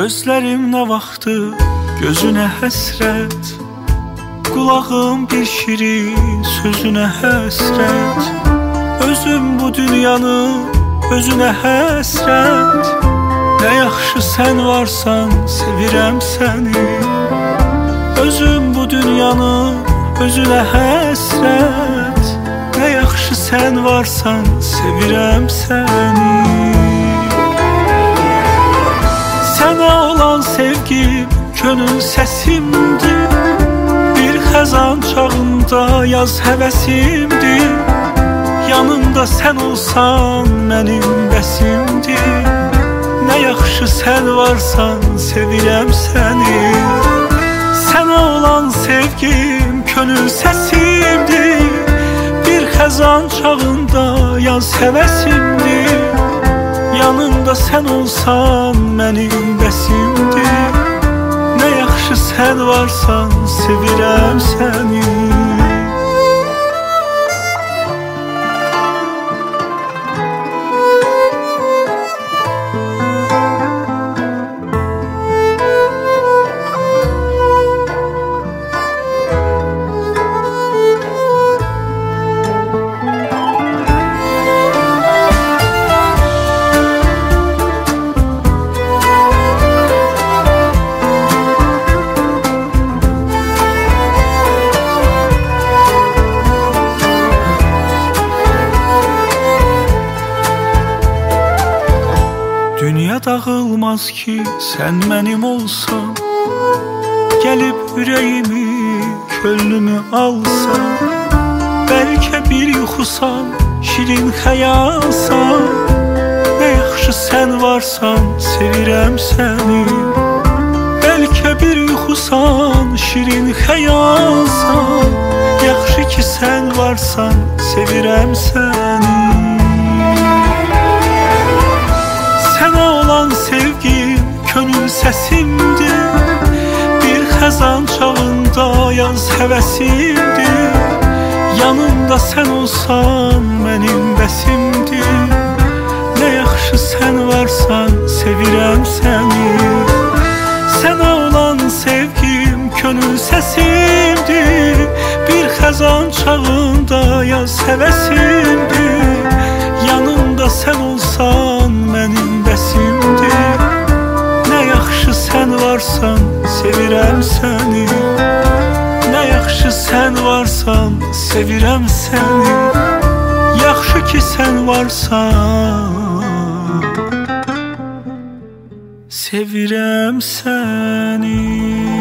Gözlərim nə vaxtı gözünə həsrət, qulağım bir şirin sözünə həsrət. Özüm bu dünyanı özünə həsrət. Nə yaxşı sən varsan, sevirəm səni. Özüm bu dünyanı özünə həsrət. Nə yaxşı sən varsan, sevirəm səni. Sənə olan sevgim könül səsimdir. Bir xəzan çağında yaz həvəsimdir. Yanında sən olsan mənim bəsimdir. Nə yaxşı sən varsan, sevirəm səni. Sənə olan sevgim könül səsimdir. Bir xəzan çağında yaz həvəsimdir. Yanında sən olsan mənim bəsimdir. Nə yaxşı sən varsan, sevirəm səni. Dünya dağılmaz ki sən mənim olsan. Gəlib ürəyimi, könlümü alsan. Bəlkə bir yuxusan, şirin xəyalsan. Nə yaxşı sən varsan, sevirəm səni. Bəlkə bir yuxusan, şirin xəyalsan. Yaxşı ki sən varsan, sevirəm səni. Sənə olan sevgim könül səsimdir. Bir xəzan çağında yaz həvəsimdir. Yanımda sən olsan mənim bəsimdir. Nə yaxşı sən varsan, sevirəm səni. Sənə olan sevgim könül səsimdir. Bir xəzan çağında yaz həvəsimdir. Yanımda sən olsan mənim bəsimdir. Nə yaxşı sən varsan, sevirəm səni. Nə yaxşı sən varsan, sevirəm səni. Yaxşı ki sən varsan, sevirəm səni.